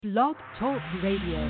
Blog Talk Radio.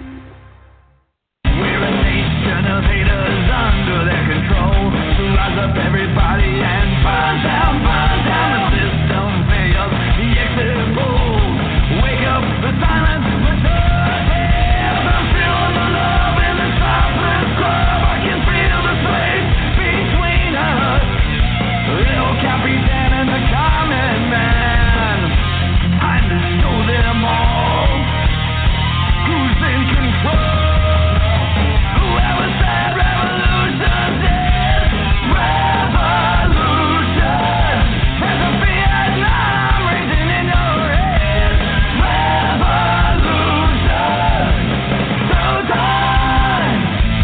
We're a nation of haters under their control. So rise up everybody and burn down the system fails. The exit polls. Wake up the silence, return hell. I'm feeling the love in the topless club. I can feel the space between us. Little Capitan and the common man. I know them all. Who's in control? Whoever said revolution's dead. Revolution has a Vietnam raging in your head. Revolution, so time.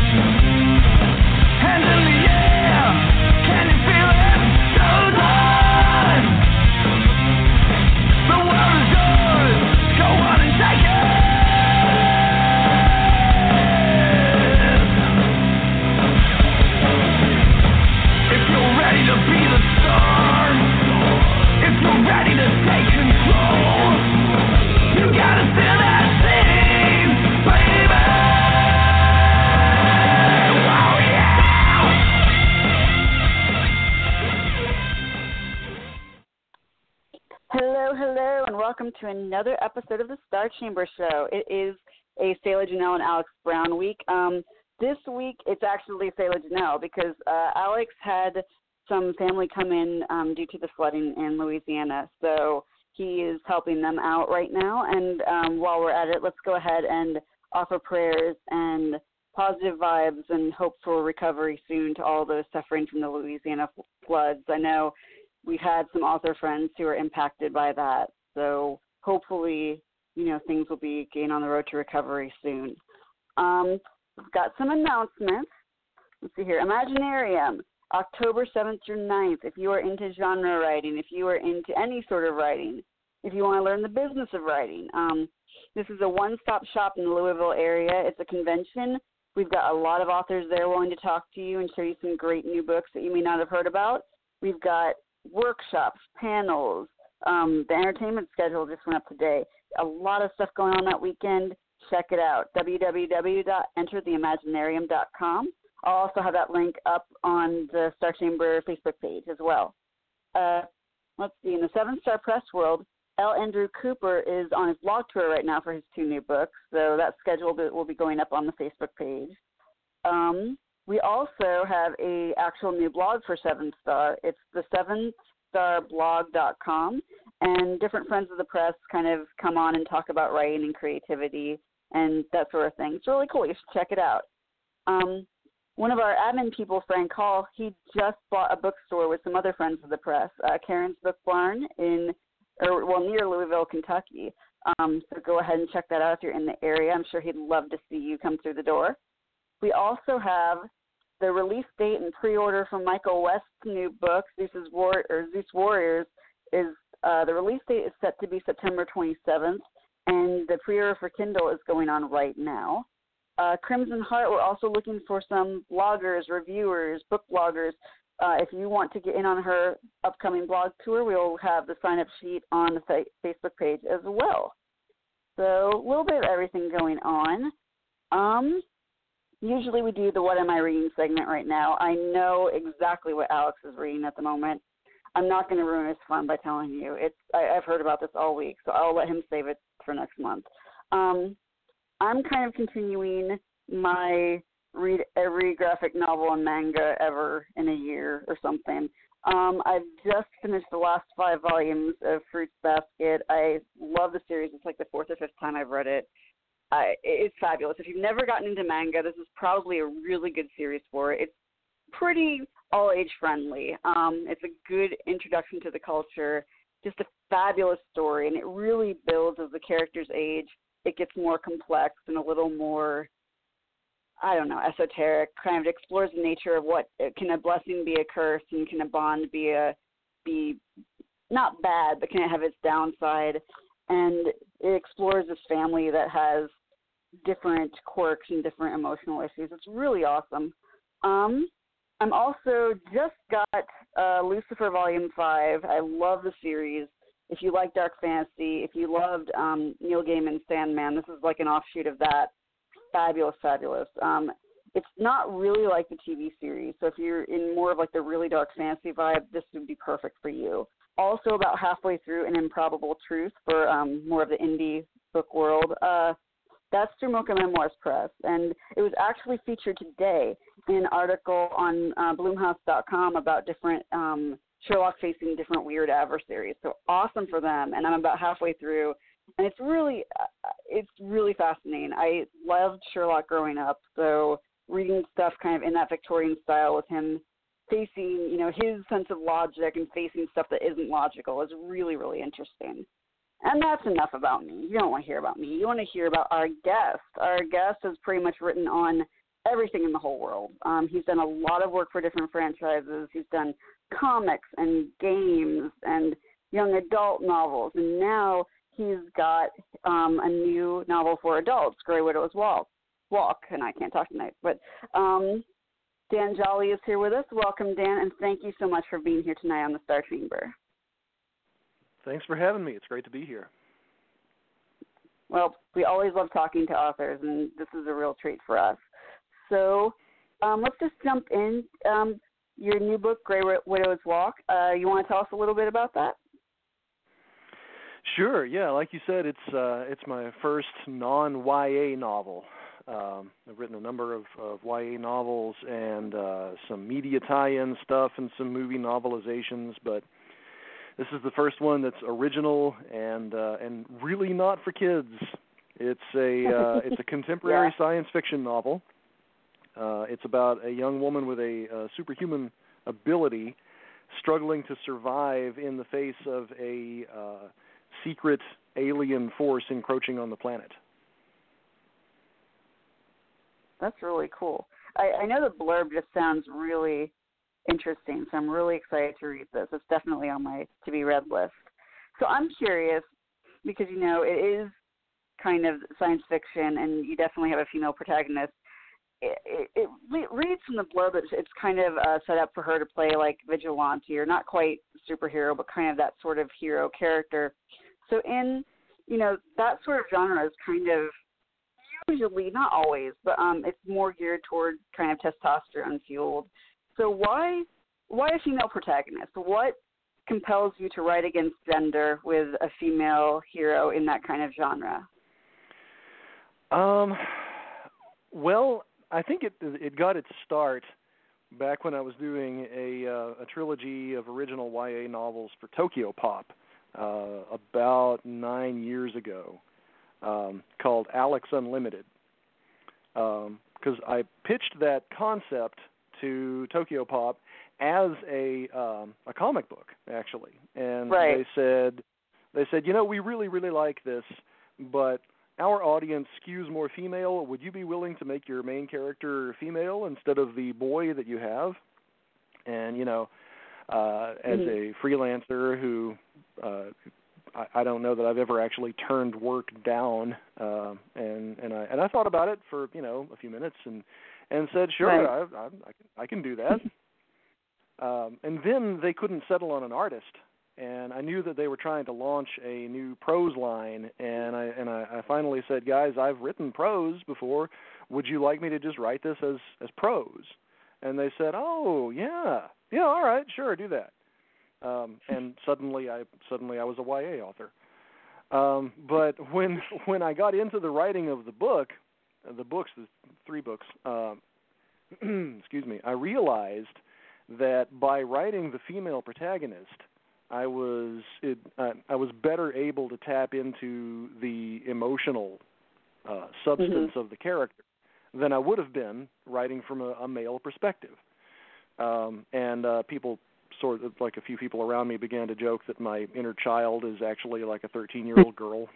Hands in the air, can you feel it? So time. The world is yours, go on and take it. If you're ready to be the star, if you're ready to take control, you gotta stand that scene, baby. Oh yeah. Hello, and welcome to another episode of the Star Chamber Show. It is a Sayla Janelle and Alex Brown week. This week, it's actually Sayla Janelle because Alex had some family come in due to the flooding in Louisiana, so he is helping them out right now. And while we're at it, let's go ahead and offer prayers and positive vibes and hope for recovery soon to all those suffering from the Louisiana floods. I know we've had some author friends who are impacted by that, so hopefully, things will be getting on the road to recovery soon. We've got some announcements. Let's see here. Imaginarium, October 7th through 9th. If you are into genre writing, if you are into any sort of writing, if you want to learn the business of writing, this is a one-stop shop in the Louisville area. It's a convention. We've got a lot of authors there willing to talk to you and show you some great new books that you may not have heard about. We've got workshops, panels. The entertainment schedule just went up today. A lot of stuff going on that weekend. Check it out, www.entertheimaginarium.com. I'll also have that link up on the Star Chamber Facebook page as well. Let's see, in the 7-Star Press world, L. Andrew Cooper is on his blog tour right now for his 2 new books, so that schedule will be going up on the Facebook page. We also have a actual new blog for 7-Star. It's the 7starblog.com, and different friends of the press kind of come on and talk about writing and creativity and that sort of thing. It's really cool. You should check it out. One of our admin people, Frank Hall, he just bought a bookstore with some other friends of the press, Karen's Book Barn near Louisville, Kentucky. So go ahead and check that out if you're in the area. I'm sure he'd love to see you come through the door. We also have the release date and pre-order from Michael West's new book, Zeus Warriors, is the release date is set to be September 27th, and the pre-order for Kindle is going on right now. Crimson Heart, we're also looking for some bloggers, reviewers, book bloggers. If you want to get in on her upcoming blog tour, we'll have the sign-up sheet on the Facebook page as well. So a little bit of everything going on. Usually we do the What Am I Reading segment right now. I know exactly what Alex is reading at the moment. I'm not going to ruin his fun by telling you. I've heard about this all week, so I'll let him save it for next month. I'm kind of continuing my read every graphic novel and manga ever in a year or something. I've just finished the last 5 volumes of Fruits Basket. I love the series. It's like the 4th or 5th time I've read it. It's fabulous. If you've never gotten into manga, this is probably a really good series for it. It's pretty all-age friendly. It's a good introduction to the culture, just a fabulous story, and it really builds as the characters age. It gets more complex and a little more, esoteric, kind of explores the nature of what, can a blessing be a curse, and can a bond be not bad, but can it have its downside? And it explores this family that has different quirks and different emotional issues. It's really awesome. I'm also just got Lucifer Volume 5. I love the series. if you like dark fantasy, if you loved Neil Gaiman's Sandman, this is like an offshoot of that. Fabulous, fabulous. It's not really like the TV series, so if you're in more of like the really dark fantasy vibe, this would be perfect for you. Also, about halfway through An Improbable Truth for more of the indie book world. That's through Mocha Memoirs Press, and it was actually featured today in an article on Bloomhouse.com about different Sherlock facing different weird adversaries. So awesome for them, and I'm about halfway through, and it's really fascinating. I loved Sherlock growing up, so reading stuff kind of in that Victorian style with him facing, his sense of logic and facing stuff that isn't logical is really, really interesting. And that's enough about me. You don't want to hear about me. You want to hear about our guest. Our guest has pretty much written on everything in the whole world. He's done a lot of work for different franchises. He's done comics and games and young adult novels. And now he's got a new novel for adults, Grey Widow's Walk. And I can't talk tonight. But Dan Jolly is here with us. Welcome, Dan, and thank you so much for being here tonight on the Star Chamber. Thanks for having me. It's great to be here. Well, we always love talking to authors, and this is a real treat for us. So let's just jump in. Your new book, Grey Widow's Walk, you want to tell us a little bit about that? Sure, yeah. Like you said, it's my first non-YA novel. I've written a number of YA novels and some media tie-in stuff and some movie novelizations, but this is the first one that's original and really not for kids. It's a contemporary science fiction novel. It's about a young woman with a superhuman ability struggling to survive in the face of a secret alien force encroaching on the planet. That's really cool. I know the blurb just sounds really interesting, so I'm really excited to read this. It's definitely on my to-be-read list. So I'm curious, because, it is kind of science fiction, and you definitely have a female protagonist. It reads from the blurb that it's kind of set up for her to play like vigilante, or not quite superhero, but kind of that sort of hero character. So in, that sort of genre is kind of usually, not always, but it's more geared toward kind of testosterone fueled. So why a female protagonist? What compels you to write against gender with a female hero in that kind of genre? Well, I think it got its start back when I was doing a trilogy of original YA novels for Tokyo Pop about 9 years ago, called Alex Unlimited, because I pitched that concept to Tokyo Pop as a comic book, actually, and right. they said, we really, really like this, but our audience skews more female. Would you be willing to make your main character female instead of the boy that you have? And as a freelancer who I don't know that I've ever actually turned work down, and I thought about it for a few minutes and said, sure, right. I can do that. And then they couldn't settle on an artist, and I knew that they were trying to launch a new prose line, and I finally said, guys, I've written prose before. Would you like me to just write this as prose? And they said, oh yeah, all right, sure, do that. And suddenly I was a YA author. But when I got into the writing of the three books, excuse me, I realized that by writing the female protagonist, I was better able to tap into the emotional substance of the character than I would have been writing from a male perspective. And people sort of, like a few people around me, began to joke that my inner child is actually like a 13-year-old girl.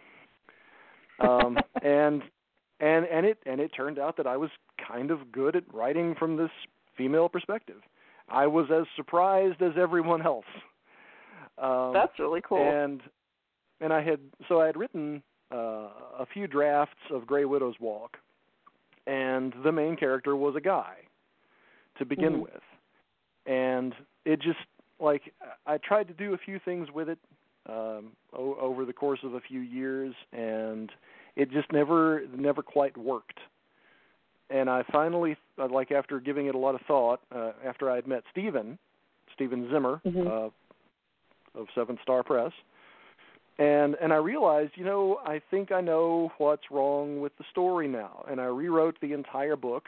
And it turned out that I was kind of good at writing from this female perspective. I was as surprised as everyone else. That's really cool. And I had written a few drafts of Grey Widow's Walk, and the main character was a guy to begin with. And it just, I tried to do a few things with it, over the course of a few years, and it just never quite worked. And I finally, after giving it a lot of thought, after I had met Steven Zimmer of Seventh Star Press, and I realized, I think I know what's wrong with the story now, and I rewrote the entire book,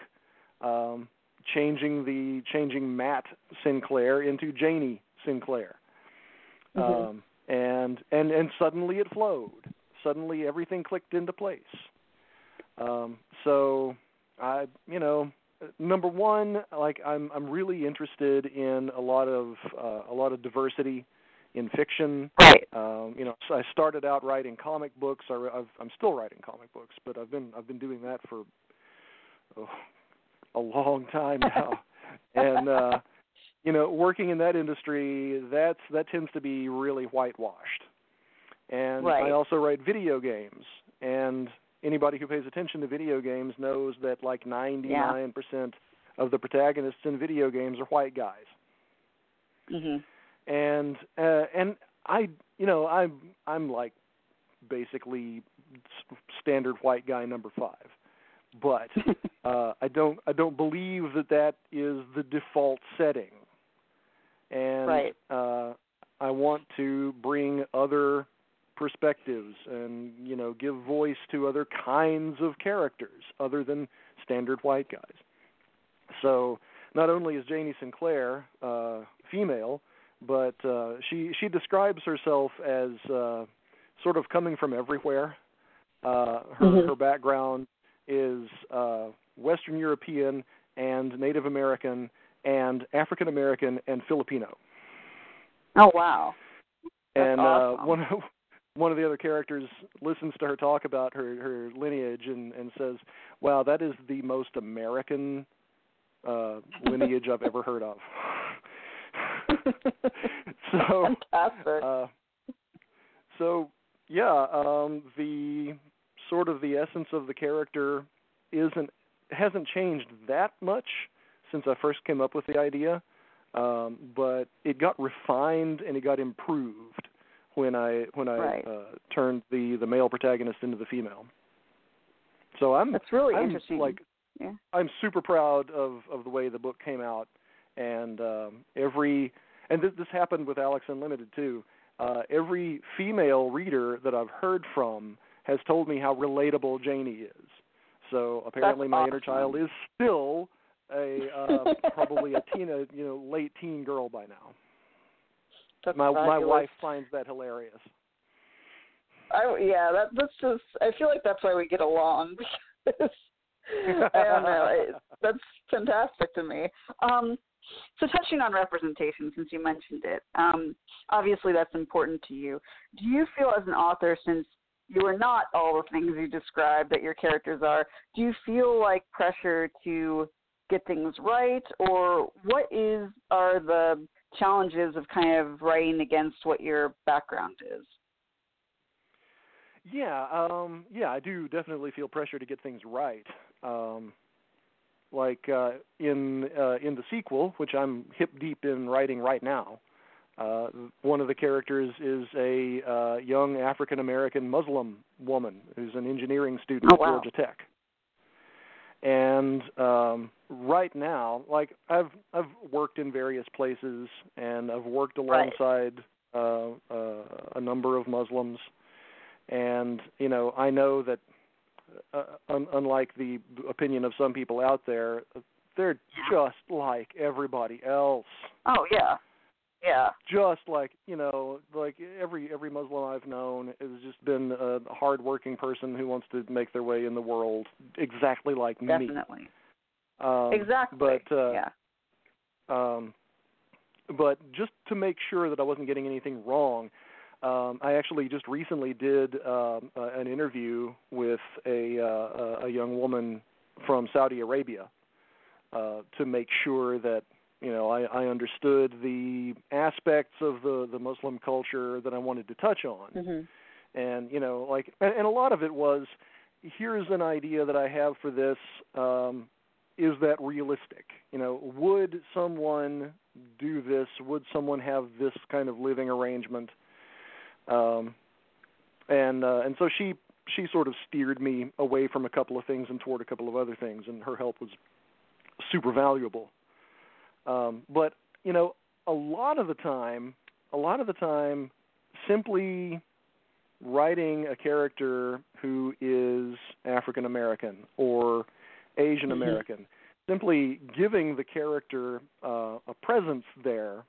changing Matt Sinclair into Janie Sinclair, and suddenly it flowed. Suddenly everything clicked into place. So I, number one, I'm really interested in a lot of diversity in fiction. Right. So I started out writing comic books. I'm still writing comic books, but I've been doing that for a long time now. And working in that industry, that tends to be really whitewashed. And right. I also write video games, and anybody who pays attention to video games knows that 99% of the protagonists in video games are white guys. And I'm like basically standard white guy number 5, but I don't believe that is the default setting, and right. I want to bring other perspectives and give voice to other kinds of characters other than standard white guys. So not only is Janie Sinclair female, but she describes herself as sort of coming from everywhere. Her background is Western European and Native American and African American and Filipino. Oh wow! That's and awesome. One of the other characters listens to her talk about her lineage and says, "Wow, that is the most American lineage I've ever heard of." So, fantastic. The sort of the essence of the character hasn't changed that much since I first came up with the idea, but it got refined and it got improved when I right. turned the male protagonist into the female. So that's really interesting. I'm super proud of the way the book came out, and this happened with Alex Unlimited too. Every female reader that I've heard from has told me how relatable Janie is. So apparently, my inner child is still probably a late teen girl by now. My wife finds that hilarious. That's just. I feel like that's why we get along. Because I don't know. That's fantastic to me. So touching on representation, since you mentioned it, obviously that's important to you. Do you feel as an author, since you are not all the things you described that your characters are, do you feel like pressure to get things right, or what are the challenges of kind of writing against what your background is? Yeah, I do definitely feel pressure to get things right. In the sequel, which I'm hip deep in writing right now, one of the characters is a young African American Muslim woman who's an engineering student at Georgia Tech. And right now, I've worked in various places, and I've worked alongside a number of Muslims, and I know that unlike the opinion of some people out there, they're just like everybody else. Oh yeah. Yeah. Just like every Muslim I've known has just been a hard-working person who wants to make their way in the world exactly like me. Definitely. Exactly. But just to make sure that I wasn't getting anything wrong, I actually just recently did an interview with a young woman from Saudi Arabia to make sure that I understood the aspects of the Muslim culture that I wanted to touch on. Mm-hmm. And and a lot of it was, here's an idea that I have for this. Is that realistic? Would someone do this? Would someone have this kind of living arrangement? And so she sort of steered me away from a couple of things and toward a couple of other things, and her help was super valuable. But a lot of the time, simply writing a character who is African American or Asian American, simply giving the character a presence there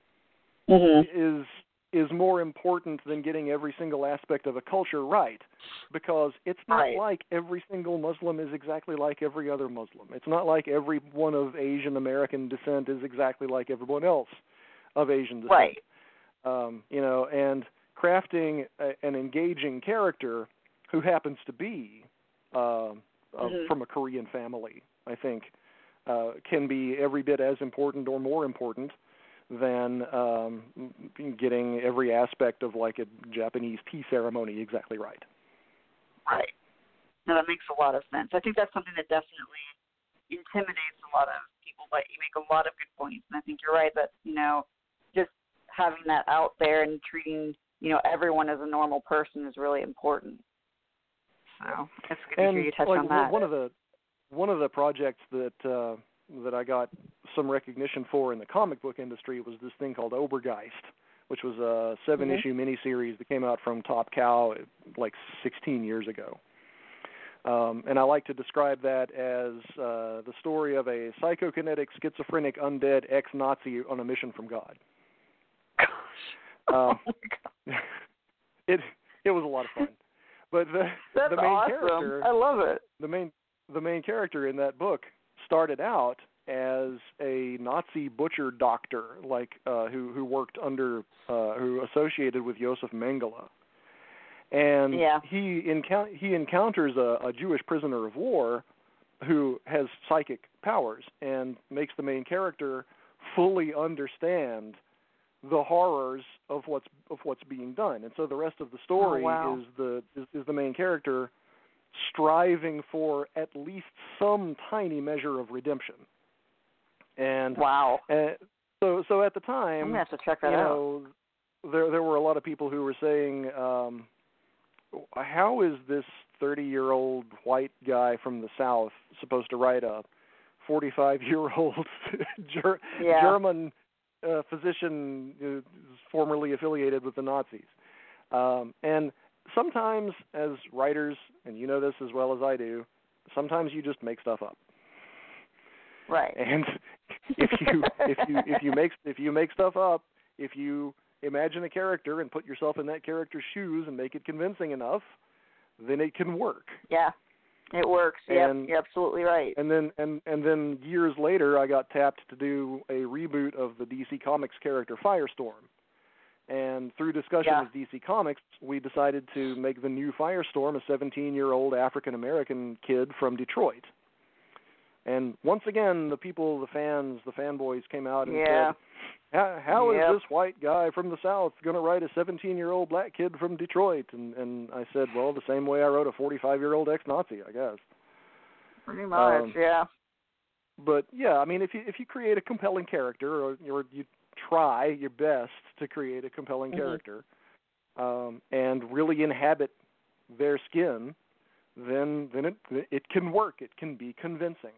is more important than getting every single aspect of a culture right, because it's not like every single Muslim is exactly like every other Muslim. It's not like everyone of Asian American descent is exactly like everyone else of Asian descent. Right. And crafting an engaging character who happens to be from a Korean family, I think, can be every bit as important or more important than getting every aspect of like a Japanese tea ceremony exactly right. Right. No, that makes a lot of sense. I think that's something that definitely intimidates a lot of people, but you make a lot of good points. And I think you're right that, just having that out there and treating, everyone as a normal person is really important. So it's good to hear you touch on that. One of the projects that I got some recognition for in the comic book industry was this thing called Obergeist, which was a 7-issue miniseries that came out from Top Cow like 16 years ago. And I like to describe that as the story of a psychokinetic, schizophrenic, undead ex-Nazi on a mission from God. It was a lot of fun. But That's the main awesome. character, I love it. The main character in that book started out as a Nazi butcher doctor, like who worked under, who associated with Josef Mengele, and he encounters a Jewish prisoner of war who has psychic powers and makes the main character fully understand the horrors of what's being done, and so the rest of the story is the main character striving for at least some tiny measure of redemption. And so at the time, I'm gonna have to check that out. There were a lot of people who were saying, how is this 30-year-old white guy from the South supposed to write a 45-year-old German physician formerly affiliated with the Nazis? And sometimes as writers, and you know this as well as I do, sometimes you just make stuff up. Right. And if you make stuff up, if you imagine a character and put yourself in that character's shoes and make it convincing enough, then it can work. Yeah. It works. Yep, you're absolutely right. And then years later, I got tapped to do a reboot of the DC Comics character Firestorm. And through discussion with DC Comics, we decided to make the new Firestorm a 17-year-old African-American kid from Detroit. And once again, the people, the fans, the fanboys came out and said, how is this white guy from the South going to write a 17-year-old black kid from Detroit? And I said, well, the same way I wrote a 45-year-old ex-Nazi, I guess. Pretty much, But, I mean, if you create a compelling character, or you try your best to create a compelling character, and really inhabit their skin, then it can work. It can be convincing.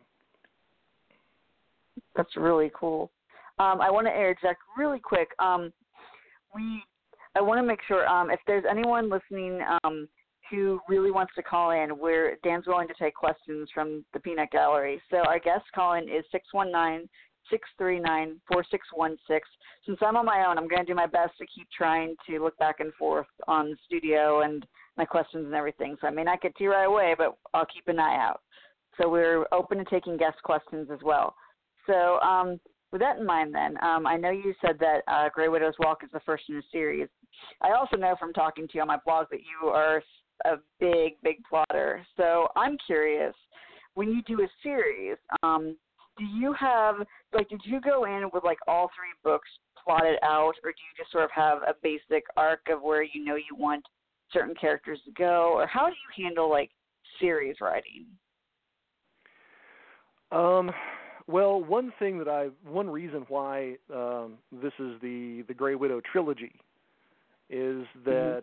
That's really cool. I want to interject really quick. I want to make sure if there's anyone listening who really wants to call in, where Dan's willing to take questions from the Peanut Gallery. So our guest call-in is 619-639-4616. Since I'm on my own, I'm going to do my best to keep trying to look back and forth on the studio and my questions and everything. So I may not get to you right away, but I'll keep an eye out. So we're open to taking guest questions as well. So with that in mind then, I know you said that Grey Widow's Walk is the first in a series. I also know from talking to you on my blog that you are a big, big plotter. So I'm curious, when you do a series, do you have, did you go in with, all 3 books plotted out, or do you just sort of have a basic arc of where you want certain characters to go, or how do you handle, series writing? Well, one reason why this is the Grey Widow trilogy is that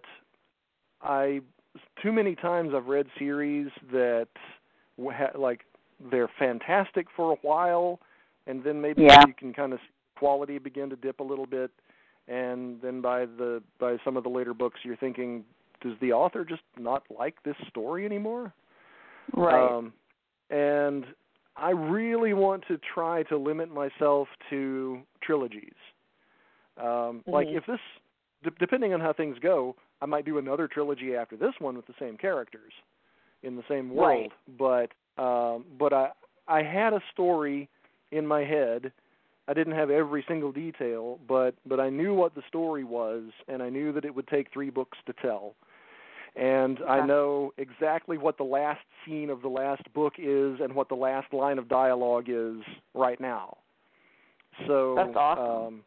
too many times I've read series that like they're fantastic for a while, and then maybe you can kind of see quality begin to dip a little bit, and then by some of the later books you're thinking, does the author just not like this story anymore? Right. And I really want to try to limit myself to trilogies. Like if this, depending on how things go, I might do another trilogy after this one with the same characters in the same world. Right. But I had a story in my head. I didn't have every single detail, but I knew what the story was, and I knew that it would take 3 books to tell. And I know exactly what the last scene of the last book is and what the last line of dialogue is right now. So that's awesome.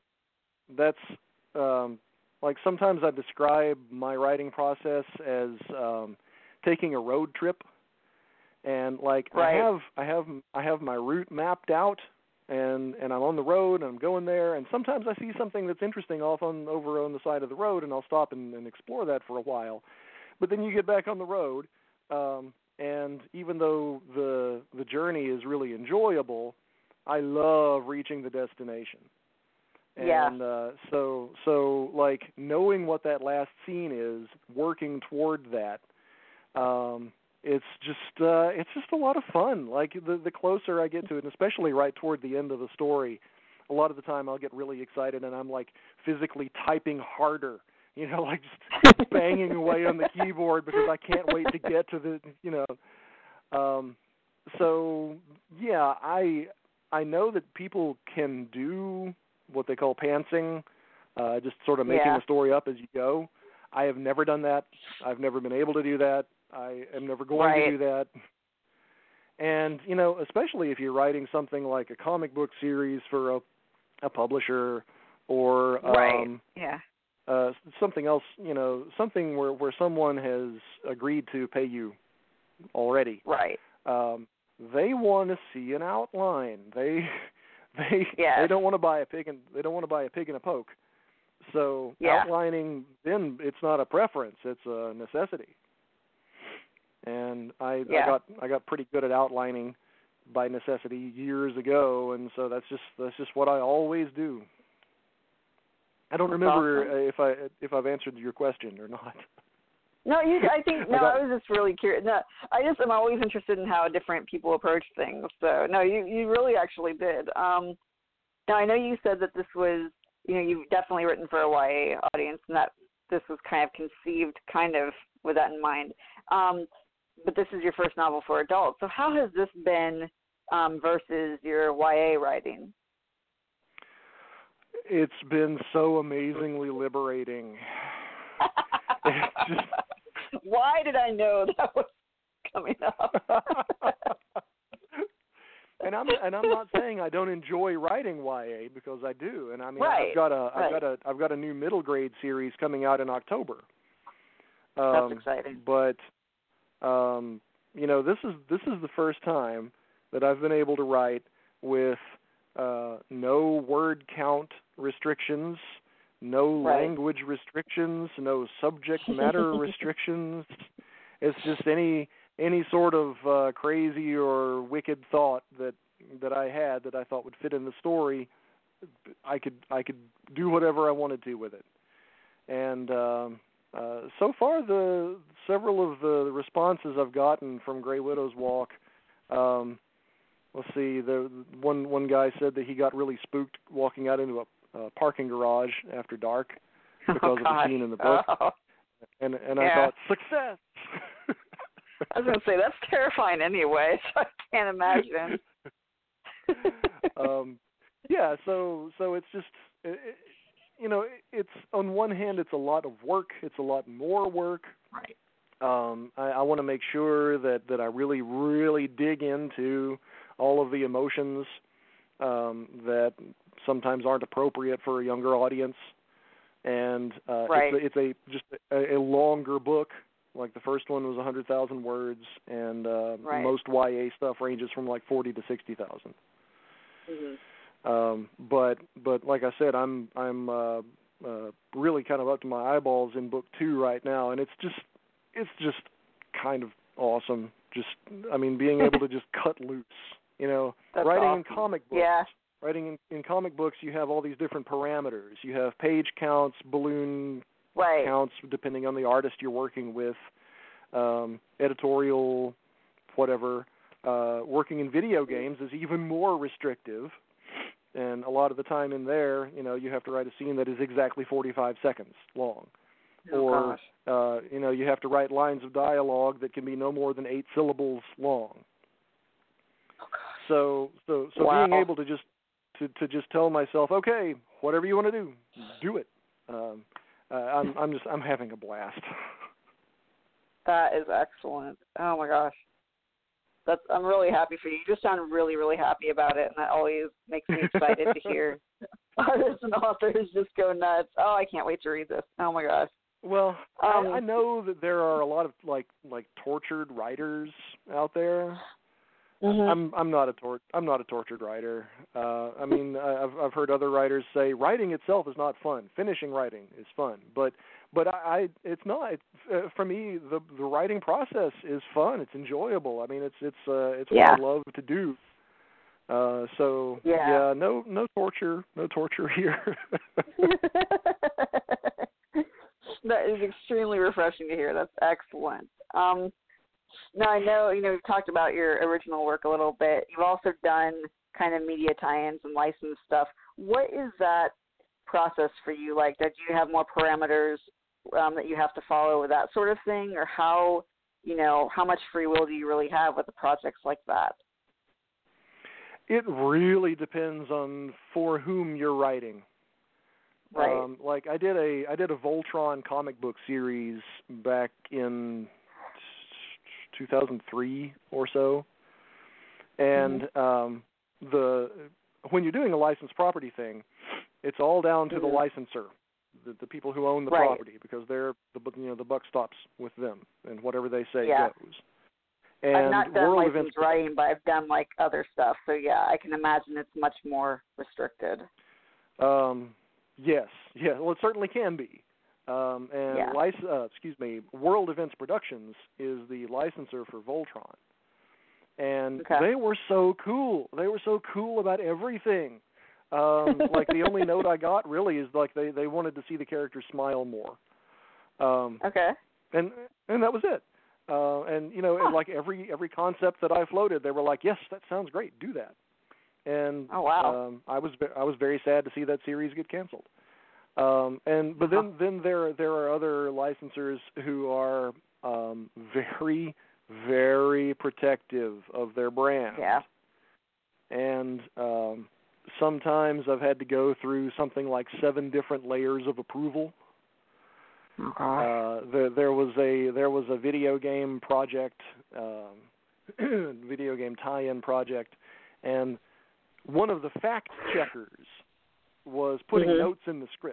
Like sometimes I describe my writing process as taking a road trip, and like I have my route mapped out, and I'm on the road and I'm going there, and sometimes I see something that's interesting over on the side of the road, and I'll stop and explore that for a while. But then you get back on the road, and even though the journey is really enjoyable, I love reaching the destination. And so like knowing what that last scene is, working toward that, it's just a lot of fun. Like the closer I get to it, and especially right toward the end of the story, a lot of the time I'll get really excited and I'm like physically typing harder. You know, like just banging away on the keyboard because I can't wait to get to the, you know. So, yeah, I know that people can do what they call pantsing, just sort of making a story up as you go. I have never done that. I've never been able to do that. I am never going to do that. And, you know, especially if you're writing something like a comic book series for a publisher or something else, you know, something where someone has agreed to pay you already. Right. They want to see an outline. They don't want to buy a pig in a poke. So outlining, then it's not a preference; it's a necessity. And I got pretty good at outlining by necessity years ago, and so that's just what I always do. I don't remember if I've answered your question or not. No, I was just really curious. No, I'm always interested in how different people approach things. So no, you really actually did. Now I know you said that this was, you know, you've definitely written for a YA audience, and that this was kind of conceived kind of with that in mind. But this is your first novel for adults. So how has this been versus your YA writing? It's been so amazingly liberating. It's just... Why did I know that was coming up? And I'm not saying I don't enjoy writing YA, because I do. And I mean, I've got a new middle grade series coming out in October. That's exciting. But you know, this is the first time that I've been able to write with no word count restrictions, no language restrictions, no subject matter restrictions. It's just any sort of crazy or wicked thought that I had that I thought would fit in the story. I could do whatever I wanted to with it. And so far, several of the responses I've gotten from Grey Widow's Walk. Let's see. The one guy said that he got really spooked walking out into a parking garage after dark because of the scene in the book. Oh. And I thought, success. I was going to say, that's terrifying anyway, so I can't imagine. So it's just, you know, it's on one hand, it's a lot of work. It's a lot more work. Right. I want to make sure that I really, really dig into all of the emotions that sometimes aren't appropriate for a younger audience. And it's just a longer book. Like the first one was 100,000 words, and most YA stuff ranges from like 40 to 60,000. Mm-hmm. But like I said, I'm really kind of up to my eyeballs in book 2 right now, and it's just kind of awesome. Just, I mean, being able to just cut loose, you know. That's writing awesome. in comic books. Yeah. Writing in comic books, you have all these different parameters. You have page counts, balloon Right. counts, depending on the artist you're working with, editorial, whatever. Working in video games is even more restrictive, and a lot of the time in there, you know, you have to write a scene that is exactly 45 seconds long. Oh, or, you know, you have to write lines of dialogue that can be no more than 8 syllables long. Oh, gosh. So Wow. being able to just tell myself, okay, whatever you want to do, do it. I'm having a blast. That is excellent. Oh my gosh. I'm really happy for you. You just sound really, really happy about it, and that always makes me excited to hear artists and authors just go nuts. Oh, I can't wait to read this. Oh my gosh. Well, I know that there are a lot of like tortured writers out there. Mm-hmm. I'm not a tortured writer. I mean, I've heard other writers say writing itself is not fun. Finishing writing is fun, but it's not. For me, the writing process is fun. It's enjoyable. I mean, it's what I love to do. So no torture here. That is extremely refreshing to hear. That's excellent. Now, I know, you know, we've talked about your original work a little bit. You've also done kind of media tie-ins and licensed stuff. What is that process for you like? Do you have more parameters that you have to follow with that sort of thing? Or how much free will do you really have with the projects like that? It really depends on for whom you're writing. Right. Like I did a Voltron comic book series back in 2003 or so, and when you're doing a licensed property thing, it's all down to the licensor, the people who own the property, because they're the buck stops with them, and whatever they say goes. And I've not done World licensed Events writing, but I've done like other stuff, so yeah, I can imagine it's much more restricted. Yes, well, it certainly can be. World Events Productions is the licensor for Voltron. And they were so cool. They were so cool about everything. Like the only note I got really is like they wanted to see the characters smile more. And that was it. And you know, like every concept that I floated, they were like, "Yes, that sounds great. Do that." And I was very sad to see that series get canceled. But then there are other licensors who are very, very protective of their brand. Yeah. And sometimes I've had to go through something like 7 different layers of approval. There was a video game project, video game tie-in project, and one of the fact checkers was putting notes in the script.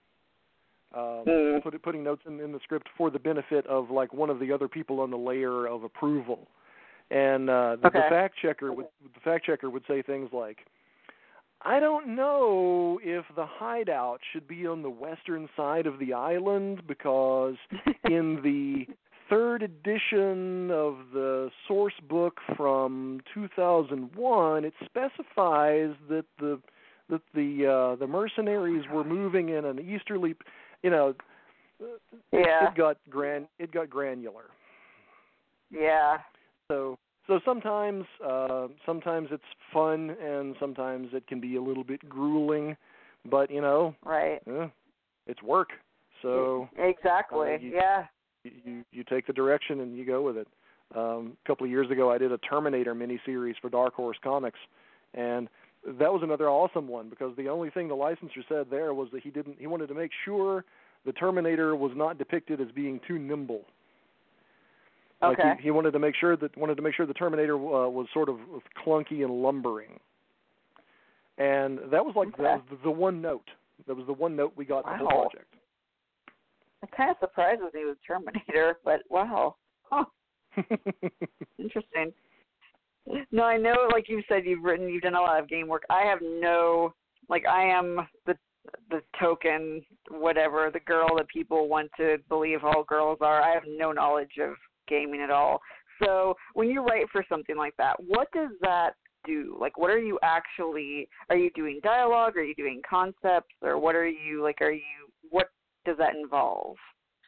Putting notes in the script for the benefit of like one of the other people on the layer of approval, and the fact checker would say things like, "I don't know if the hideout should be on the western side of the island because in the 3rd edition of the source book from 2001, it specifies that the mercenaries were moving in an easterly." You know, it got granular. Yeah. So sometimes it's fun, and sometimes it can be a little bit grueling, but you know, it's work. So exactly. You take the direction and you go with it. A couple of years ago, I did a Terminator miniseries for Dark Horse Comics, and that was another awesome one because the only thing the licensor said there was that he wanted to make sure the Terminator was not depicted as being too nimble. Like he wanted to make sure the Terminator was sort of clunky and lumbering. And that was like that was the one note. That was the one note we got in the whole project. It kind of surprises me with Terminator, but wow. Huh. Interesting. No, I know, like you said, you've done a lot of game work. I have I am the the token, whatever, the girl that people want to believe all girls are. I have no knowledge of gaming at all. So when you write for something like that, what does that do? Like, what are you actually, are you doing dialogue? Are you doing concepts? Or what are you, like, what does that involve?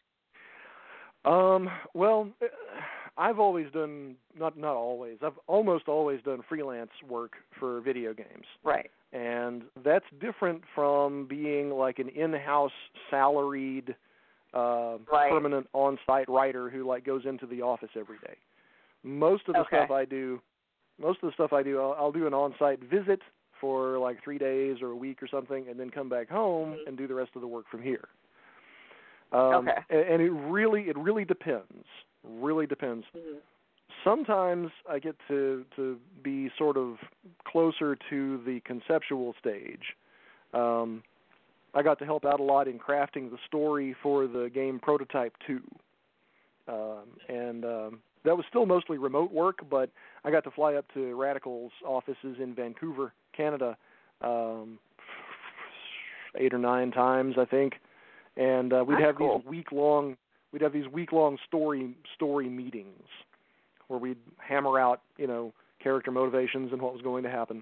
Well, I've always done, not always, I've almost always done freelance work for video games. Right. And that's different from being like an in-house salaried, permanent on-site writer who like goes into the office every day. Most of the stuff I do, I'll do an on-site visit for like 3 days or a week or something, and then come back home and do the rest of the work from here. And it really depends. Really depends. Mm-hmm. Sometimes I get to be sort of closer to the conceptual stage. I got to help out a lot in crafting the story for the game Prototype 2. And that was still mostly remote work, but I got to fly up to Radical's offices in Vancouver, Canada, 8 or 9 times, I think. And we'd have these week-long story meetings where we'd hammer out, character motivations and what was going to happen.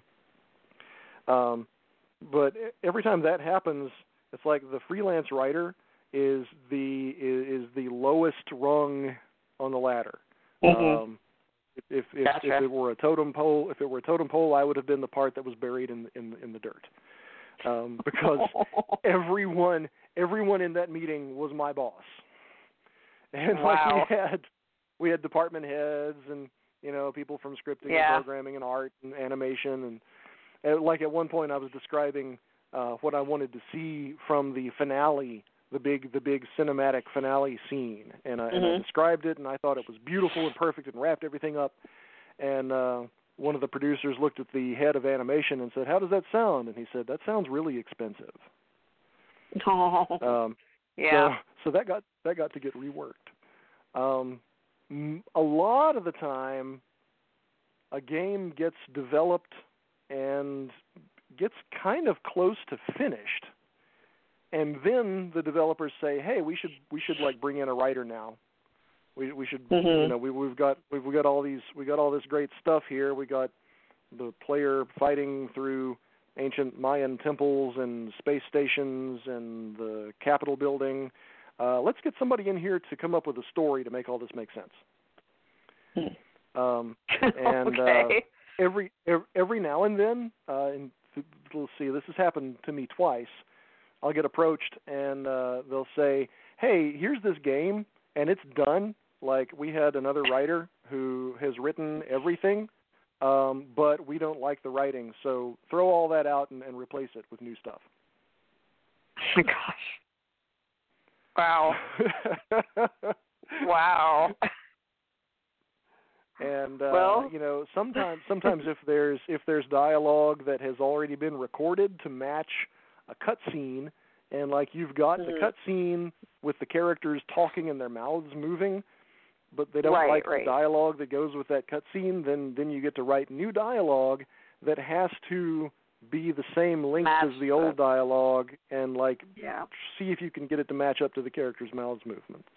But every time that happens, it's like the freelance writer is the lowest rung on the ladder. Mm-hmm. If it were a totem pole, I would have been the part that was buried in the dirt. Because everyone in that meeting was my boss. And we had department heads and people from scripting and programming and art and animation, and like at one point I was describing what I wanted to see from the finale, the big cinematic finale scene, and I described it, and I thought it was beautiful and perfect and wrapped everything up. And one of the producers looked at the head of animation and said, "How does that sound?" And he said, "That sounds really expensive." So that got to get reworked. A lot of the time, a game gets developed and gets kind of close to finished, and then the developers say, "Hey, we should like bring in a writer now. We should we've got all this great stuff here. We got the player fighting through ancient Mayan temples and space stations and the Capitol building. Let's get somebody in here to come up with a story to make all this make sense." And every now and then, and let's see, this has happened to me twice. I'll get approached and they'll say, "Hey, here's this game, and it's done. Like, we had another writer who has written everything, but we don't like the writing, so throw all that out and replace it with new stuff." Oh my gosh. Wow. Wow. And sometimes if there's dialogue that has already been recorded to match a cutscene, and like you've got the cutscene with the characters talking and their mouths moving, but they don't like the dialogue that goes with that cutscene, then you get to write new dialogue that has to be the same length as the old dialogue, and see if you can get it to match up to the characters' mouth movements.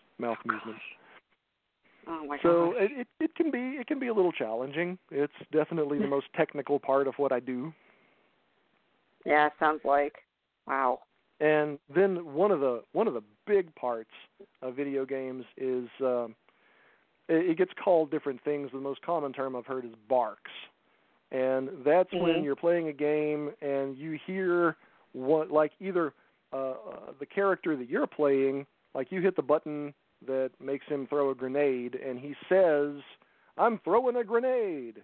Oh my so it can be a little challenging. It's definitely the most technical part of what I do. Yeah, it sounds like. Wow. And then one of the big parts of video games is it gets called different things. The most common term I've heard is barks. And that's when you're playing a game and you hear either the character that you're playing, like you hit the button that makes him throw a grenade, and he says, "I'm throwing a grenade."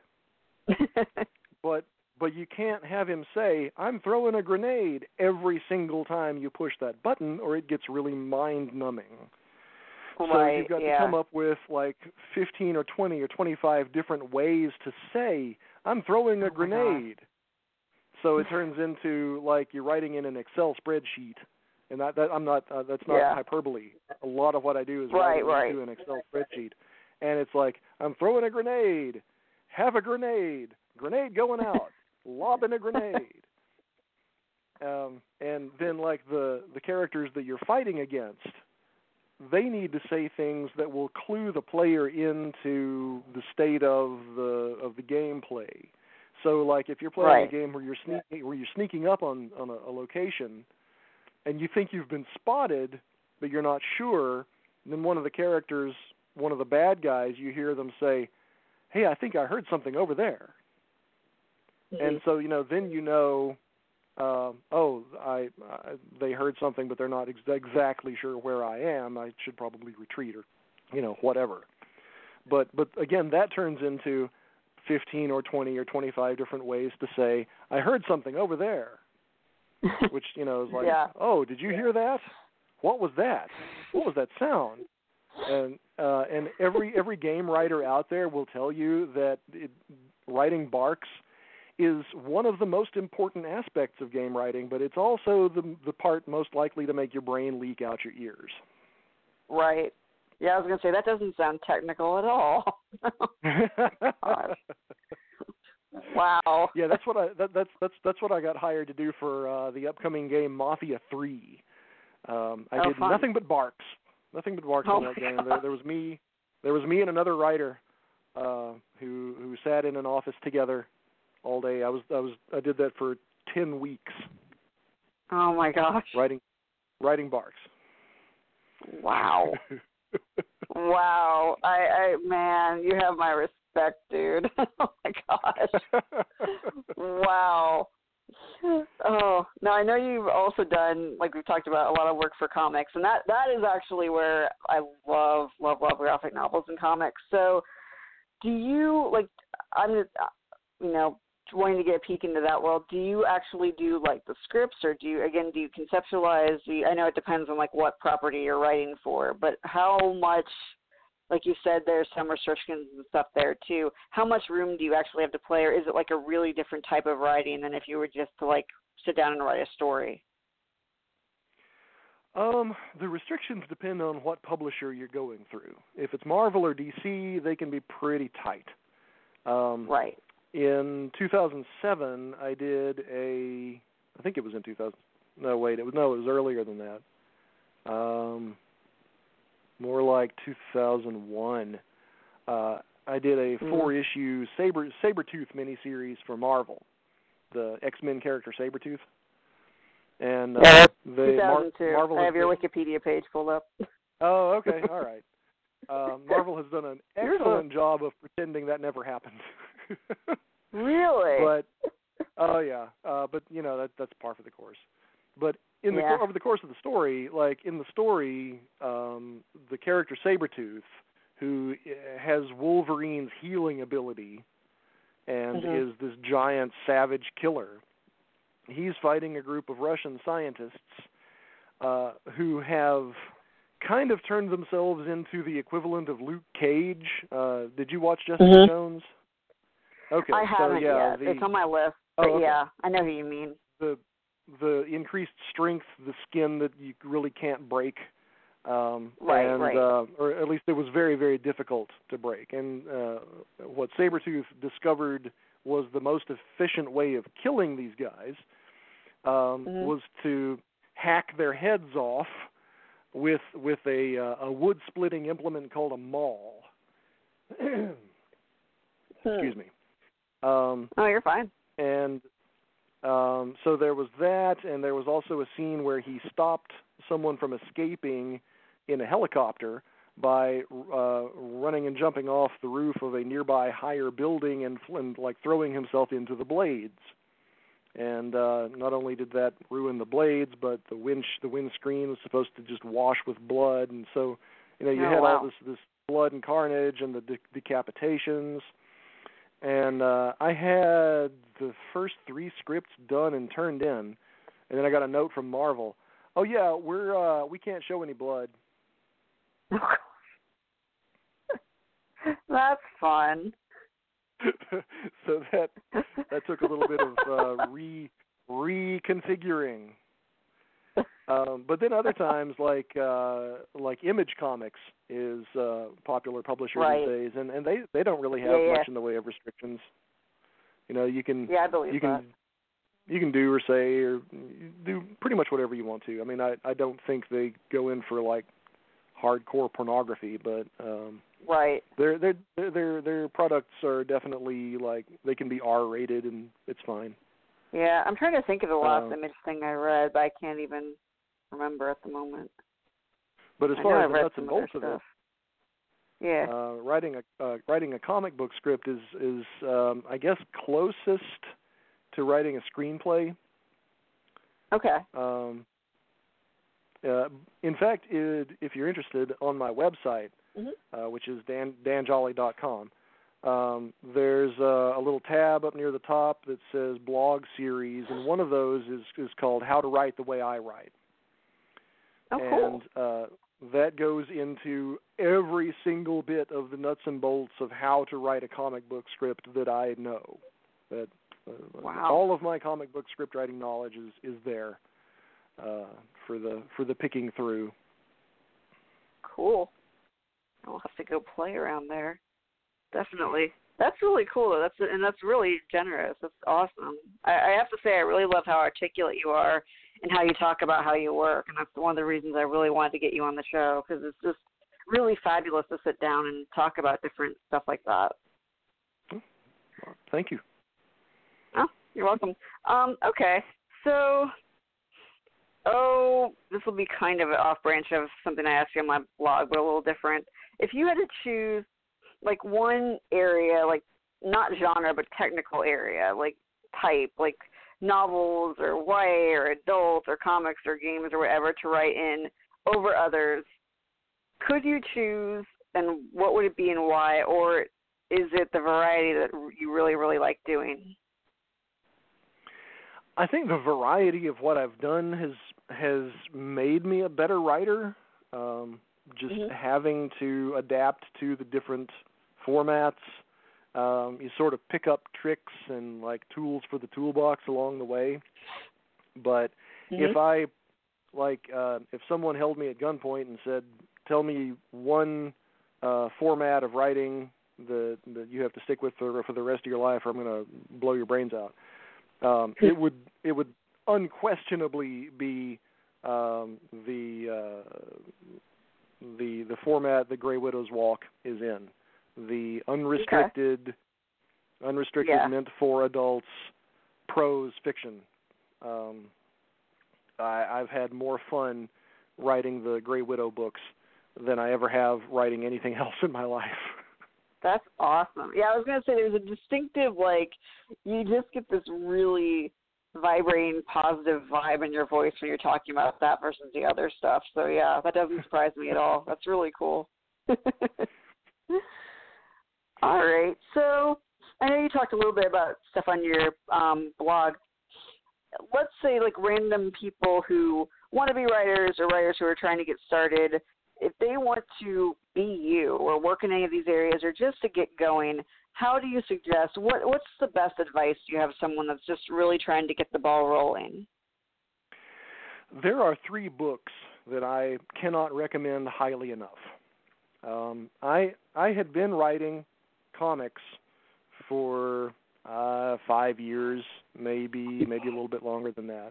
But you can't have him say, "I'm throwing a grenade," every single time you push that button, or it gets really mind-numbing. So you've got to come up with like 15 or 20 or 25 different ways to say, "I'm throwing a grenade." So it turns into like you're writing in an Excel spreadsheet, and that's not hyperbole. A lot of what I do is write into an Excel spreadsheet, and it's like, "I'm throwing a grenade, have a grenade going out, lobbing a grenade." And then like the characters that you're fighting against, they need to say things that will clue the player into the state of the gameplay. So like if you're playing a game where you're sneaking up on a location and you think you've been spotted but you're not sure, then one of the characters, one of the bad guys, you hear them say, "Hey, I think I heard something over there." Mm-hmm. And so, then they heard something, but they're not exactly sure where I am. I should probably retreat or, whatever. But again, that turns into 15 or 20 or 25 different ways to say, "I heard something over there," which, is like, "Oh, did you hear that? What was that? What was that sound?" And every game writer out there will tell you that writing barks is one of the most important aspects of game writing, but it's also the part most likely to make your brain leak out your ears. Right. Yeah, I was going to say, that doesn't sound technical at all. Wow. Yeah, that's what I got hired to do for the upcoming game Mafia 3. I did fun. nothing but barks. Nothing but barks in that game. There was me and another writer who sat in an office together all day. I did that for 10 weeks. Oh my gosh. Writing barks. Wow. Wow. I man, you have my respect, dude. Oh my gosh. Wow. Oh, now I know you've also done, like we've talked about, a lot of work for comics, and that is actually where I love graphic novels and comics. So do you, like, I'm, wanting to get a peek into that world, do you actually do, like, the scripts, or do you conceptualize? I know it depends on, like, what property you're writing for, but how much, like you said, there's some restrictions and stuff there, too. How much room do you actually have to play, or is it, like, a really different type of writing than if you were just to, like, sit down and write a story? The restrictions depend on what publisher you're going through. If it's Marvel or DC, they can be pretty tight. Right. In 2007, I did I think it was in 2000. No, wait, it was earlier than that. More like 2001. I did a 4-issue Sabretooth miniseries for Marvel, the X-Men character Sabretooth. And 2002. Marvel I have your Wikipedia page pulled up. Oh, okay, all right. Marvel has done an excellent job of pretending that never happened. Really? But that's par for the course. But over the course of the story, like in the story, the character Sabretooth, who has Wolverine's healing ability and is this giant savage killer, he's fighting a group of Russian scientists who have kind of turned themselves into the equivalent of Luke Cage. Did you watch Jessica Jones? Okay, I haven't yet. It's on my list. But I know who you mean. The increased strength, the skin that you really can't break, right. Or at least it was very, very difficult to break. And what Sabretooth discovered was the most efficient way of killing these guys was to hack their heads off with a wood-splitting implement called a maul. Excuse me. Oh, you're fine. And so there was that, and there was also a scene where he stopped someone from escaping in a helicopter by running and jumping off the roof of a nearby higher building and like throwing himself into the blades. And not only did that ruin the blades, but the windscreen was supposed to just wash with blood, and so you had all this blood and carnage and the decapitations. And I had the first 3 scripts done and turned in, and then I got a note from Marvel. Oh yeah, we can't show any blood. That's fun. So that took a little bit of reconfiguring. But then other times, like Image Comics is a popular publisher these days, and they don't really have much in the way of restrictions. You can I believe that. you can do or say or do pretty much whatever you want to. I mean, I don't think they go in for like hardcore pornography, but right. Their products are definitely like they can be R-rated and it's fine. Yeah, I'm trying to think of the last image thing I read, but I can't even remember at the moment. But as far as the nuts and bolts of stuff. it, yeah, writing a comic book script is I guess closest to writing a screenplay. Okay. In fact, if you're interested, on my website, which is danjolly.com, there's a little tab up near the top that says blog series, and one of those is called How to Write the Way I Write. Oh, cool. And that goes into every single bit of the nuts and bolts of how to write a comic book script that I know. That wow. All of my comic book script writing knowledge is there for the picking through. Cool. I'll have to go play around there. Definitely. That's really cool. That's really generous. That's awesome. I have to say I really love how articulate you are and how you talk about how you work, and that's one of the reasons I really wanted to get you on the show, because it's just really fabulous to sit down and talk about different stuff like that. Thank you. Oh, you're welcome. Okay, so, this will be kind of an off-branch of something I asked you on my blog, but a little different. If you had to choose, like, one area, like, not genre, but technical area, like, type, like novels or YA or adult or comics or games or whatever to write in over others, could you choose, and what would it be and why, or is it the variety that you really, really like doing? I think the variety of what I've done has made me a better writer. Just having to adapt to the different formats. You sort of pick up tricks and like tools for the toolbox along the way. But if someone held me at gunpoint and said, "Tell me one format of writing that you have to stick with for the rest of your life, or I'm going to blow your brains out," it would unquestionably be the format that Grey Widow's Walk is in. The unrestricted meant for adults, prose fiction. I've had more fun writing the Grey Widow books than I ever have writing anything else in my life. That's awesome. Yeah, I was going to say there's a distinctive, like, you just get this really vibrating, positive vibe in your voice when you're talking about that versus the other stuff. So, yeah, that doesn't surprise me at all. That's really cool. All right. So I know you talked a little bit about stuff on your blog. Let's say, like, random people who want to be writers or writers who are trying to get started, if they want to be you or work in any of these areas or just to get going, how do you suggest, what's the best advice you have someone that's just really trying to get the ball rolling? There are 3 books that I cannot recommend highly enough. I had been writing comics for 5 years, maybe a little bit longer than that.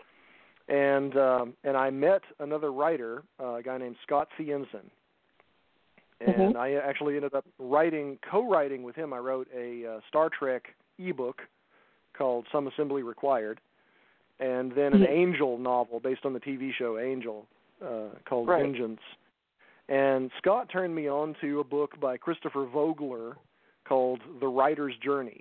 And I met another writer, a guy named Scott C. Ensign. And I actually ended up co-writing with him. I wrote a Star Trek ebook called Some Assembly Required, and then an Angel novel based on the TV show Angel called Vengeance. And Scott turned me on to a book by Christopher Vogler called The Writer's Journey.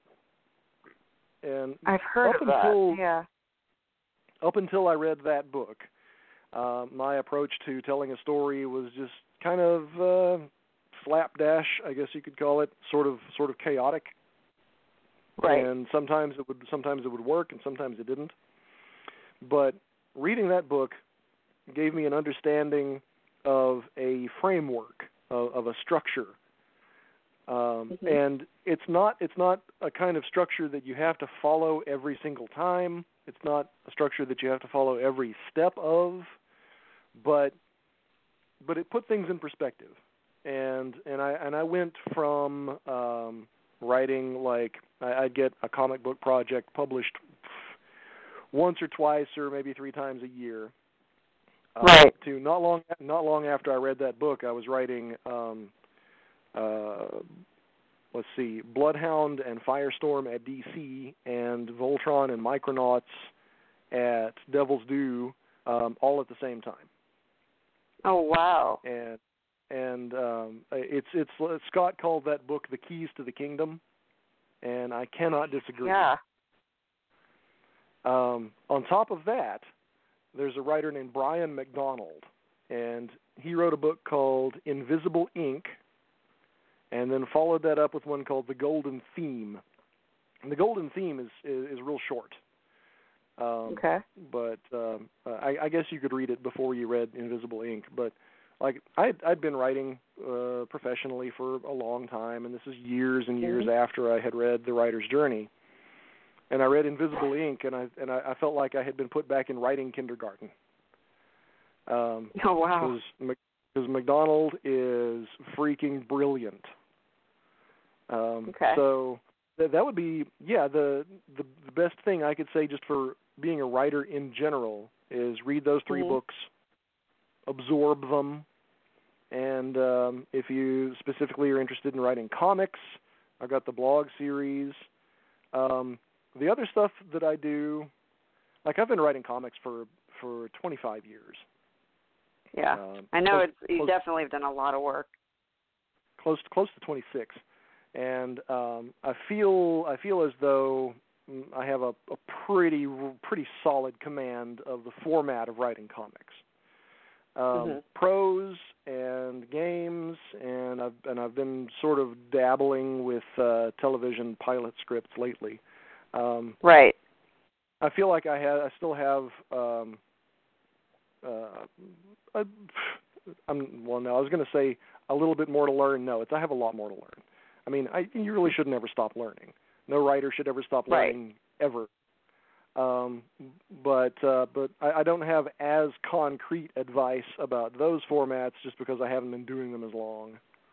And I've heard of that, yeah. Up until I read that book, my approach to telling a story was just kind of slapdash, I guess you could call it, sort of chaotic. Right. And sometimes it would work, and sometimes it didn't. But reading that book gave me an understanding of a framework, of a structure. And it's not a kind of structure that you have to follow every single time. It's not a structure that you have to follow every step of, but it put things in perspective. And I went from writing, like, I'd get a comic book project published once or twice or maybe 3 times a year. Right. To not long after I read that book, I was writing, let's see, Bloodhound and Firestorm at DC, and Voltron and Micronauts at Devil's Due, all at the same time. Oh, wow. And it's Scott called that book The Keys to the Kingdom, and I cannot disagree. Yeah. On top of that, there's a writer named Brian McDonald, and he wrote a book called Invisible Ink, and then followed that up with one called The Golden Theme. And The Golden Theme is real short. Okay. But I guess you could read it before you read Invisible Ink. But like I'd been writing professionally for a long time, and this is years and years after I had read The Writer's Journey. And I read Invisible Ink, and I felt like I had been put back in writing kindergarten. Oh, wow. Because McDonald is freaking brilliant. Okay. So that would be, the best thing I could say just for being a writer in general is read those 3 books, absorb them, and if you specifically are interested in writing comics, I've got the blog series. The other stuff that I do, like I've been writing comics for 25 years. Yeah, I know you definitely have done a lot of work. Close to 26, and I feel as though I have a pretty solid command of the format of writing comics. Prose and games, and I've been sort of dabbling with television pilot scripts lately. Right. I feel like I still have I was going to say a little bit more to learn. No, I have a lot more to learn. I mean, you really should never stop learning. No writer should ever stop learning ever. But I don't have as concrete advice about those formats just because I haven't been doing them as long.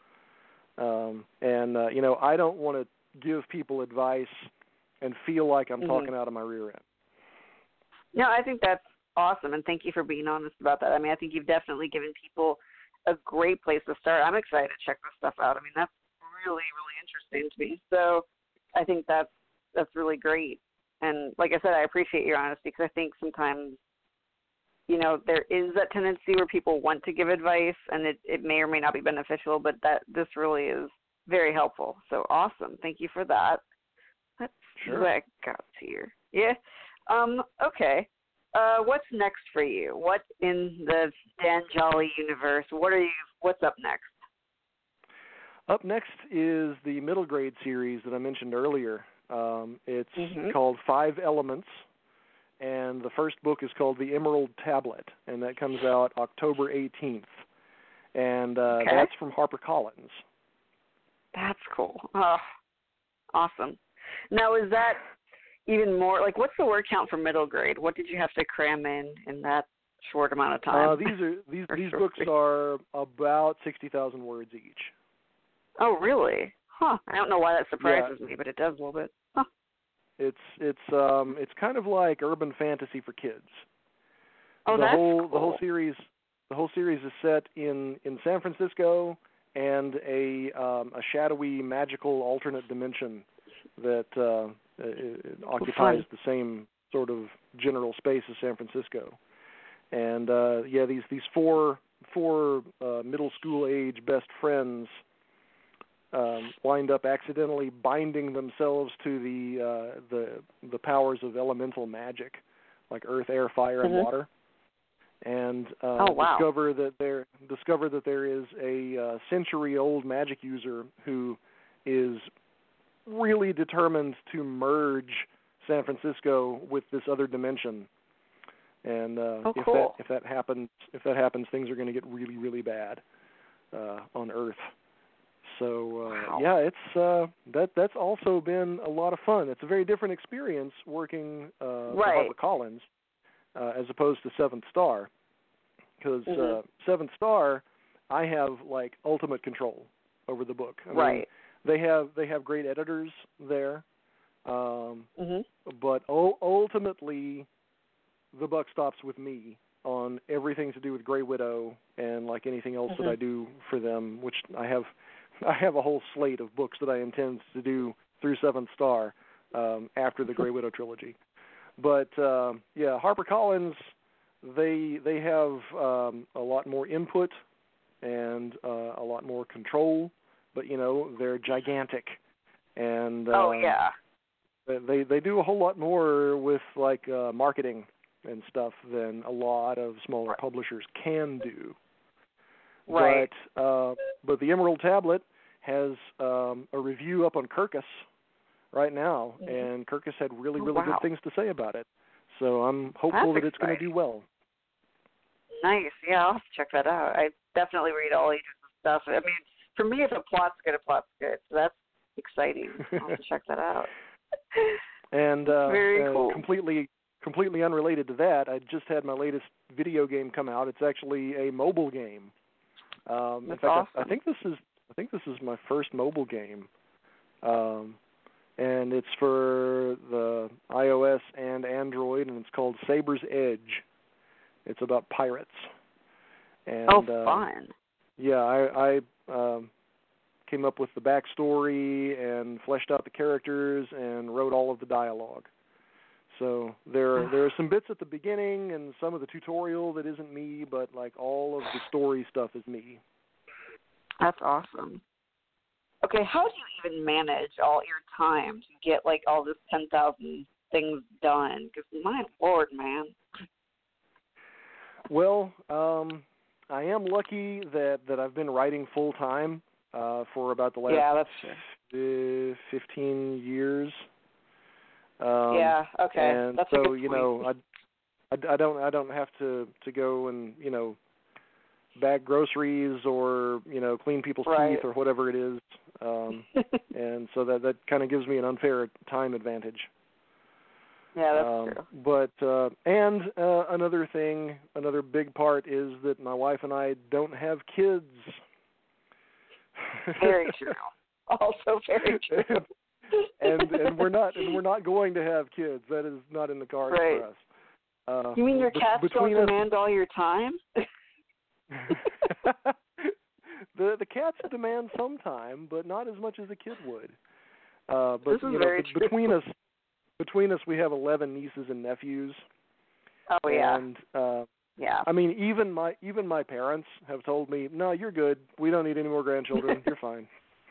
I don't want to give people advice and feel like I'm talking out of my rear end. No, I think that's awesome, and thank you for being honest about that. I mean, I think you've definitely given people a great place to start. I'm excited to check this stuff out. I mean, that's really, really interesting to me. So I think that's really great. And like I said, I appreciate your honesty because I think sometimes, there is that tendency where people want to give advice, and it may or may not be beneficial, but this really is very helpful. So awesome. Thank you for that. Let's see what I got here. Yeah. Okay. What's next for you? What in the Dan Jolly universe? What's up next? Up next is the middle grade series that I mentioned earlier. It's called 5 Elements, and the first book is called The Emerald Tablet, and that comes out October 18th. And that's from HarperCollins. That's cool. Oh, awesome. Now, is that even more, like, what's the word count for middle grade? What did you have to cram in that short amount of time? These books are about 60,000 words each. Oh, really? Huh. I don't know why that surprises me, but it does a little bit. Huh. It's kind of like urban fantasy for kids. Oh, that's cool. The whole series is set in San Francisco and a shadowy magical alternate dimension that occupies the same sort of general space as San Francisco. And these four middle school age best friends wind up accidentally binding themselves to the powers of elemental magic, like earth, air, fire, and water, and discover that there is a century-old magic user who is really determined to merge San Francisco with this other dimension. And if that happens, things are going to get really, really bad on Earth. So that's also been a lot of fun. It's a very different experience working for HarperCollins as opposed to Seventh Star, because Seventh Star, I have like ultimate control over the book. I mean, they have great editors there, but ultimately the buck stops with me on everything to do with Grey Widow and like anything else that I do for them, which I have a whole slate of books that I intend to do through Seventh Star after the Grey Widow trilogy. But yeah, HarperCollins, they have a lot more input and a lot more control, but you know, they're gigantic, and they do a whole lot more with like marketing and stuff than a lot of smaller publishers can do. Right. But the Emerald Tablet has a review up on Kirkus right now, and Kirkus had really good things to say about it. So I'm hopeful that it's going to do well. Nice. Yeah, I'll have to check that out. I definitely read all ages of stuff. I mean, for me, if a plot's good, So that's exciting. I'll have to check that out. And very cool. Completely unrelated to that, I just had my latest video game come out. It's actually a mobile game. In fact, awesome. I think this is my first mobile game, and it's for the iOS and Android, and it's called Saber's Edge. It's about pirates. And, fun. Yeah, I came up with the backstory and fleshed out the characters and wrote all of the dialogue. So there are some bits at the beginning and some of the tutorial that isn't me, but like all of the story stuff is me. That's awesome. Okay, how do you even manage all your time to get like all this 10,000 things done? Because my Lord, man. Well, I am lucky that I've been writing full time for about the last 15 years. Okay. And that's so, a good you point. know, I don't have to go and, you know, bag groceries or, you know, clean people's teeth or whatever it is. And so that kind of gives me an unfair time advantage. Yeah, that's true. But another big part is that my wife and I don't have kids. Very true. Also very true. and we're not going to have kids. That is not in the cards for us. You mean your cats don't demand all your time? The cats demand some time, but not as much as a kid would. But this is very true. Between us, we have 11 nieces and nephews. Oh yeah. And I mean, even my parents have told me, "No, you're good. We don't need any more grandchildren. You're fine."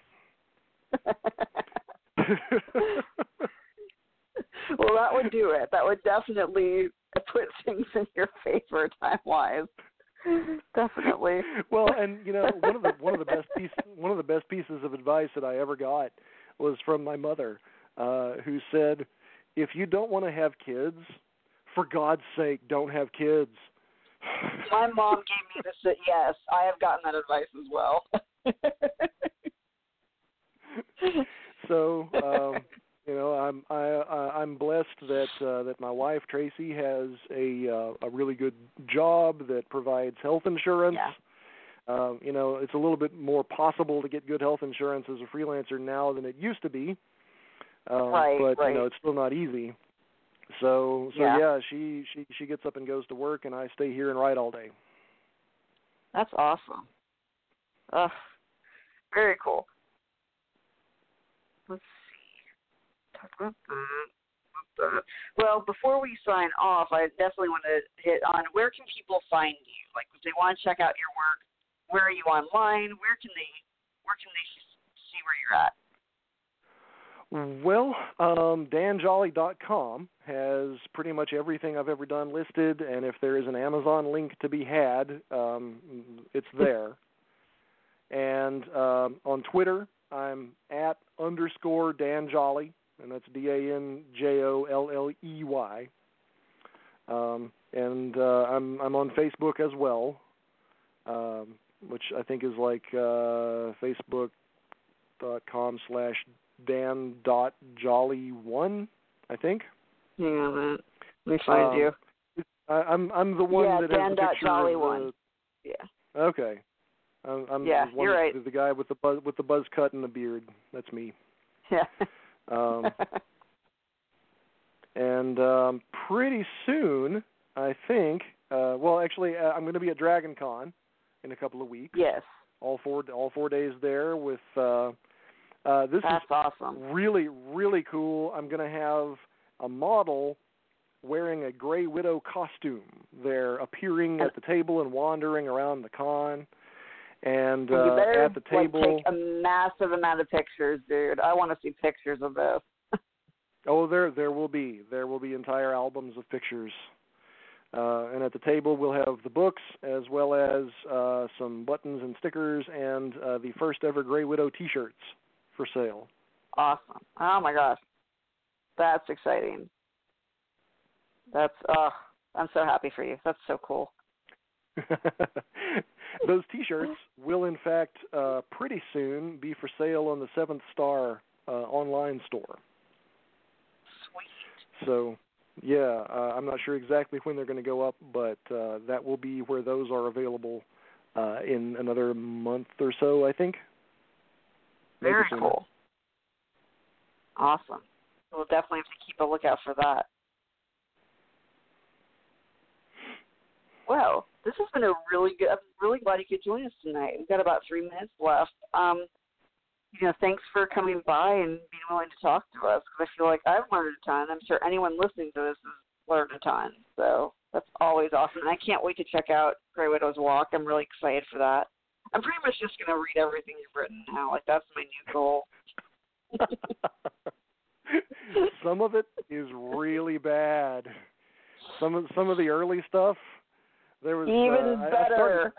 Well, that would do it. That would definitely put things in your favor time-wise. Definitely. Well, and you know, one of the best pieces of advice that I ever got was from my mother, who said, "If you don't want to have kids, for God's sake, don't have kids." My mom gave me this. Yes, I have gotten that advice as well. So, you know, I'm blessed that my wife Tracy has a really good job that provides health insurance. Yeah. You know, it's a little bit more possible to get good health insurance as a freelancer now than it used to be. But you know, it's still not easy. So yeah, she gets up and goes to work, and I stay here and write all day. That's awesome. Very cool. Let's see. Talk about that. Well, before we sign off, I definitely want to hit on where can people find you? Like, if they want to check out your work, where are you online? Where can they see where you're at? Well, danjolly.com has pretty much everything I've ever done listed, and if there is an Amazon link to be had, it's there. And on Twitter, I'm at _DanJolly, and that's DANJOLLEY. And I'm on Facebook as well, which I think is like facebook.com/Dan.Jolly1, I think. Yeah, man. Let me find you. I'm the one that has the picture Dan.Jolly1. Yeah. Okay. I'm you're right. The guy with the buzz cut and the beard. That's me. Yeah. And pretty soon I think. Well, actually, I'm going to be at Dragon Con in a couple of weeks. Yes. All 4 days there with. This That's is awesome. really, really cool. I'm going to have a model wearing a Grey Widow costume. They're appearing at the table and wandering around the con. And you better, at the table, take a massive amount of pictures, dude. I want to see pictures of this. Oh, there will be entire albums of pictures. And at the table we'll have the books as well as some buttons and stickers and the first ever Grey Widow T-shirts for sale. Awesome. Oh my gosh. That's exciting. I'm so happy for you. That's so cool. Those T-shirts will, in fact, pretty soon be for sale on the Seventh Star online store. Sweet. So, yeah, I'm not sure exactly when they're going to go up, but that will be where those are available in another month or so, I think. Very cool. Awesome. We'll definitely have to keep a lookout for that. Well, this has been a really good. I'm really glad you could join us tonight. We've got about 3 minutes left. Thanks for coming by and being willing to talk to us, because I feel like I've learned a ton. I'm sure anyone listening to this has learned a ton. So that's always awesome. And I can't wait to check out Grey Widow's Walk. I'm really excited for that. I'm pretty much just going to read everything you've written now. Like, that's my new goal. Some of it is really bad. Some of the early stuff. There was even better.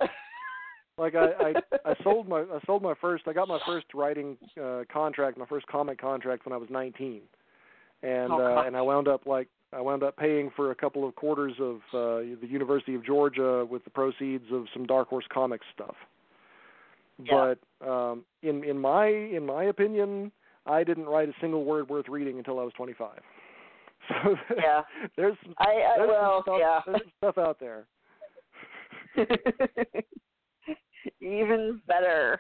I sold my first. I got my first writing contract, my first comic contract when I was 19, and I wound up paying for a couple of quarters of the University of Georgia with the proceeds of some Dark Horse Comics stuff. Yeah. But in my opinion, I didn't write a single word worth reading until I was 25. So yeah, there's some stuff out there. Even better.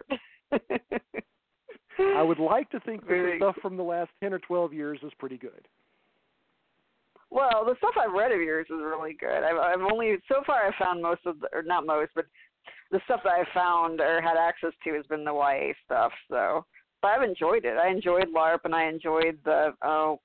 I would like to think that the stuff from the last 10 or 12 years is pretty good. Well, the stuff I've read of yours is really good. I've only, so far I've found most of, or not most, but the stuff that I've found or had access to has been the YA stuff. So, but I've enjoyed it. I enjoyed LARP, and I enjoyed the,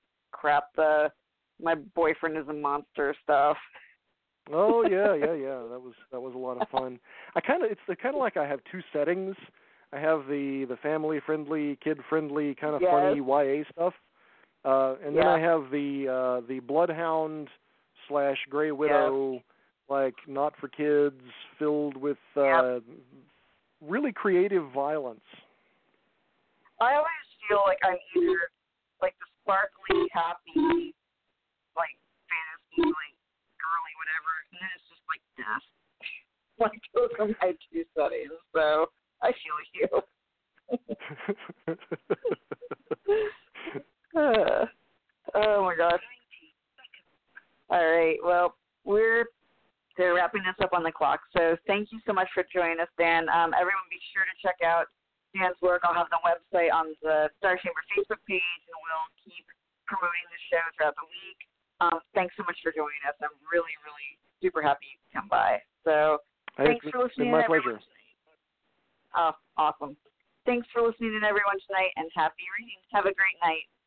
my boyfriend is a monster stuff. Oh yeah. That was a lot of fun. It's kind of like I have two settings. I have the family friendly, kid friendly kind of funny YA stuff, and then I have the Bloodhound / Grey Widow, like not for kids, filled with really creative violence. I always feel like I'm either like the sparkly, happy, like fantasy, like girly, whatever, and then it's just like death. Like those are my two settings, so I feel you. Oh my gosh. All right, well, they're wrapping us up on the clock, so thank you so much for joining us, Dan. Everyone be sure to check out Dan's work. I'll have the website on the Star Chamber Facebook page, and we'll keep promoting the show throughout the week. Thanks so much for joining us. I'm really, really super happy you could come by. So thanks for listening. It's been my pleasure. Oh, awesome. Thanks for listening to everyone tonight, and happy reading. Have a great night.